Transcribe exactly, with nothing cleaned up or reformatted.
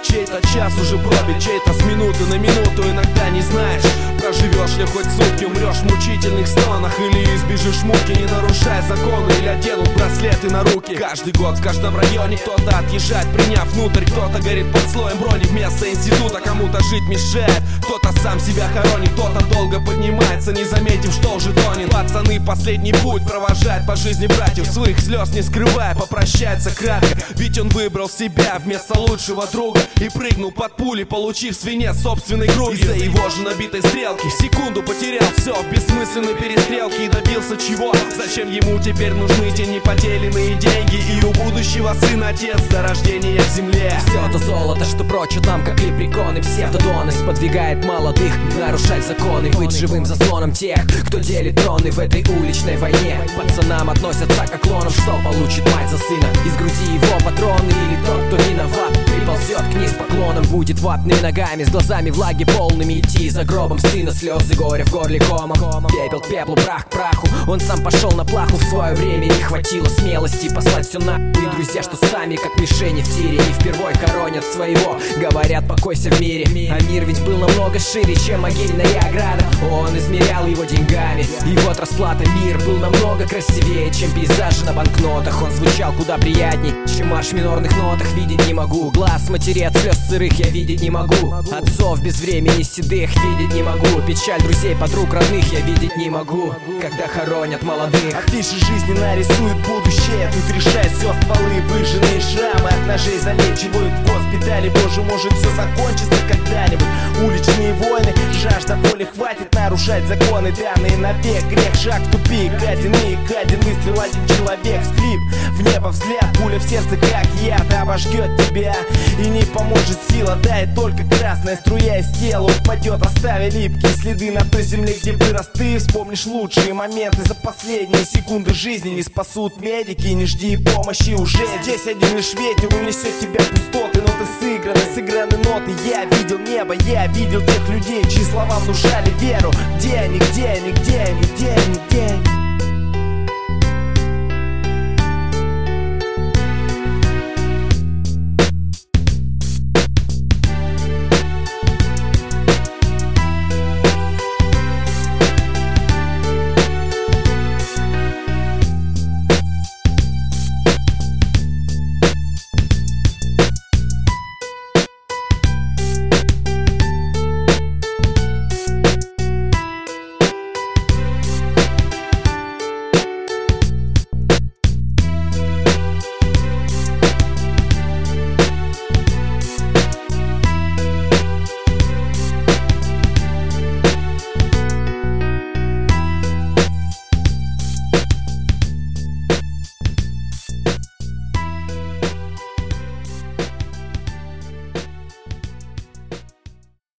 чей-то час уже пробит, чей-то с минуты на минуту. Иногда не знаешь, проживешь ли хоть сутки, умрешь в мучительных стонах или избежишь муки, не нарушая законы или оденут браслеты на руки. Каждый год в каждом районе кто-то отъезжает, приняв внутрь, кто-то горит под слоем брони вместо института, кому-то жить мешает, кто-то сам себя хоронит, кто-то долго поднимается, не заметив, что уже тонет. Пацаны последний путь провожают по жизни братьев, своих слез не скрывая, попрощается кратко, ведь он выбрал себя вместо лучшего друга и прыгнул под пули, получив свинец собственной груди. Из-за его же набитой стрелки в секунду потерял все в бессмысленной перестрелке и добился чего? Зачем ему теперь нужны те неподеленные деньги и у будущего сына отец до рождения в земле? Все то золото, что прочат нам, как лепреконы, псевдодоны, сподвигает молодых нарушать законы, быть живым заслоном тех, кто делит троны в этой уличной войне. Пацанам относятся как клонам, что получит мать за сына, из груди его патроны, или тот, кто виноват, приползет к ней с поклоном, будет ватными ногами, с глазами влаги полными идти за гробом сына, слезы горя в горле комом, пепел к пеплу, прах к праху. Он сам пошел на плаху, в свое время не хватило смелости послать все на. И друзья, что сами как мишени в тире, не впервой коронят своего, говорят покойся в мире. А мир ведь был намного шире, чем могильная ограда, он измерял его деньгами, и вот расплата. Мир был намного красивее, чем пейзажи на банкнотах, он звучал куда приятней, чем марш в минорных нотах. Видеть не могу глаз матери от слез сырых, я видеть не могу отцов без времени седых, видеть не могу печаль друзей, подруг, родных, я видеть не могу, когда хоронят молодых. Афиши жизни нарисуют будущее, тут решает все стволы, выжженные шрамы от ножей залечивают в госпитале. Боже, может все закончится когда-нибудь. Уличные войны, жажда боли, хватит нарушать законы, данные навек. Грех, шаг в тупик, один миг, один выстрел, один человек, скрип в небо взгляд, пуля в сердце как яд обожгет тебя и не поможет сила, дает только красная струя из тела упадет, оставя липкие следы на той земле, где вырос ты. Вспомнишь лучшие моменты за последние секунды жизни, не спасут медики, не жди помощи уже. Здесь один лишь ветер унесет тебя в пустоты, но ты сыграны, сыграны ноты. Я видел небо, я видел тех людей, чьи слова внушали веру. Где они, где они, где они, где они, где они?